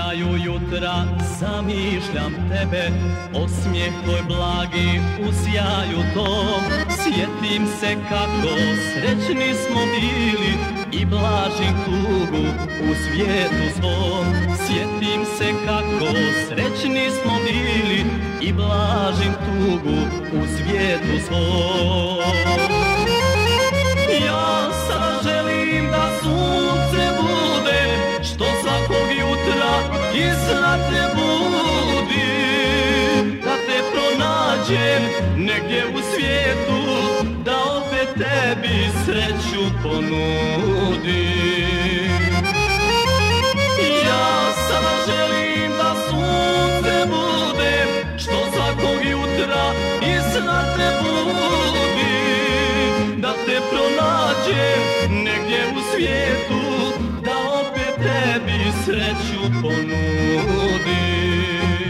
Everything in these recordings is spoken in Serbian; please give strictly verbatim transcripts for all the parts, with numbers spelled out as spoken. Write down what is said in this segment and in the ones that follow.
kraju jutra zamišljam tebe, osmijeh tvoj blagi u sjaju tom. Sjetim se kako srećni smo bili i blažim tugu u svijetu svom. Sjetim se kako srećni smo bili i blažim tugu u svijetu svom. Ja sad želim da sunce bude što svakog jutra iznad te budi, da te pronađem negdje u svijetu, da opet tebi sreću ponudim. Ja sada želim da sunce bude što svakog jutra iznad te budi, da te pronađem negdje u svijetu, da opet tebi sreću ponudim.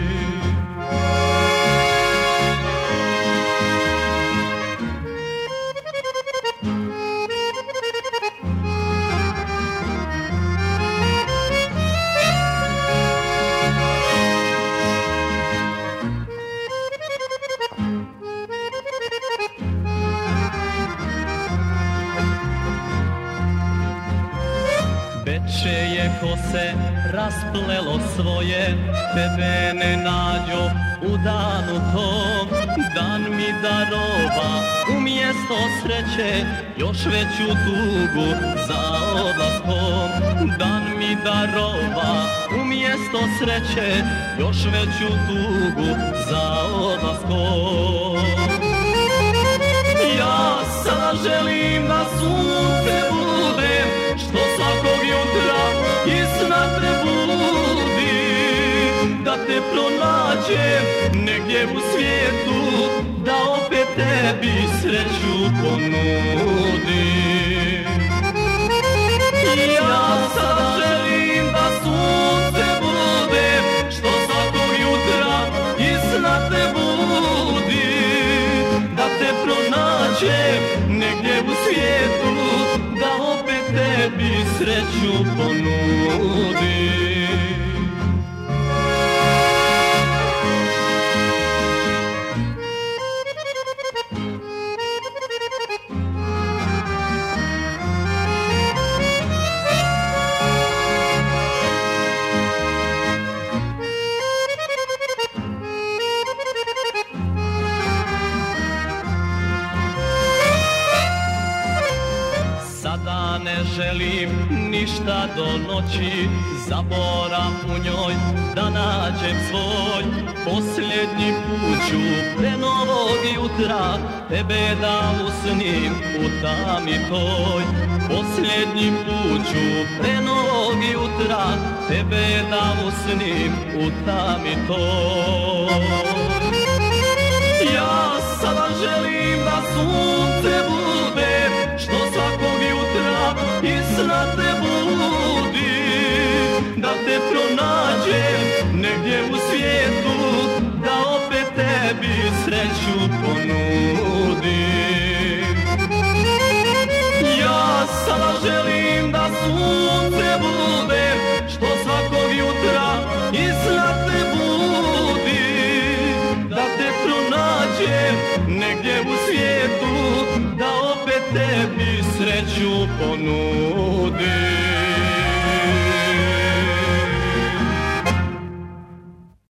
Veče je kose rasplelo svoje, tebe ne nađo u danu tom. Dan mi darova umjesto sreće još veću tugu za odlaskom. Dan mi darova umjesto sreće još veću tugu za odlaskom. Ja sada želim da sunce bude što svakog jutra iznad te budi, da te pronađem negdje u svijetu, da opet tebi sreću ponudim. Ja sad želim da sunce bude što svakog jutra iznad te budi, da te pronađem negdje u svijetu, da opet tebi sreću ponudim. Sada ne želim ništa do noći, zaborav u njoj da nađem svoj. Posljednji put ću pre novog jutra tebe da usnim u tami toj. Posljednji put ću pre novog jutra tebe da usnim u tami toj. Ja sada želim da sunce bude što svakog jutra iznad te budi, da te pronađem negdje u svijetu, da opet tebi sreću ponudim. Ja sada želim da sunce bude što svakog jutra iznad te budi, da te pronađem negdje u svijetu, da opet tebi sreću ponudim.